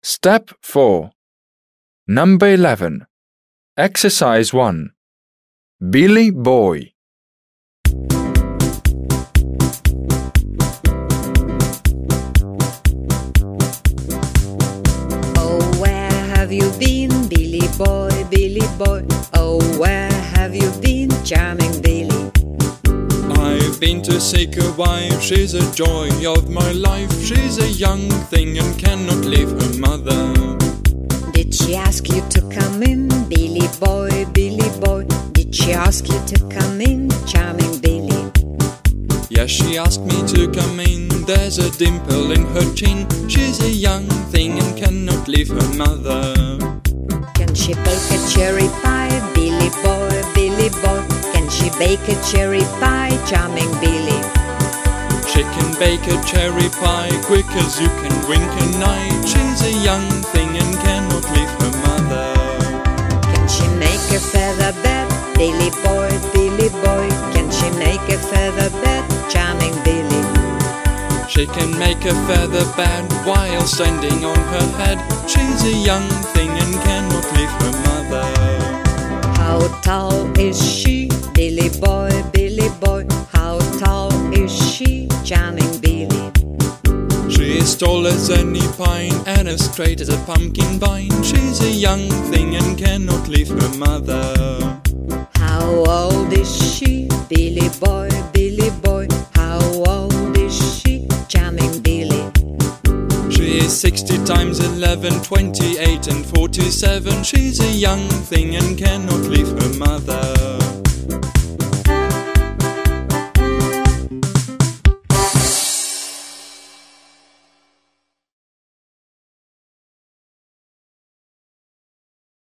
Step 4. Number 11. Exercise 1. Billy Boy. Oh, where have you been, Billy Boy, Billy Boy? Oh, where have you been, charming Billy? I've been to seek a wife, she's a joy of my life. She's a young thing and cannot leave her mother. Did she ask you to come in, Billy Boy, Billy Boy? Did she ask you to come in, charming Billy? Yes, she asked me to come in. There's a dimple in her chin. She's a young thing and cannot leave her mother. Can she bake a cherry pie, Billy Boy, Billy Boy? Can she bake a cherry pie, charming Billy? She can bake a cherry pie quick as you can wink an eye. She's a young thing and cannot leave her mother. Can she make a feather bed, Billy Boy, Billy Boy? Can she make a feather bed, charming Billy? She can make a feather bed while standing on her head. She's a young thing and cannot leave her mother. How tall is she, Billy Boy, Billy Boy? How tall is she, charming Billy? She is tall as any pine and as straight as a pumpkin vine. She's a young thing and cannot leave her mother. How old is she, Billy Boy, Billy Boy? How old is she, charming Billy? She is 60 times 11, 28 and 47. She's a young thing and cannot leave her mother.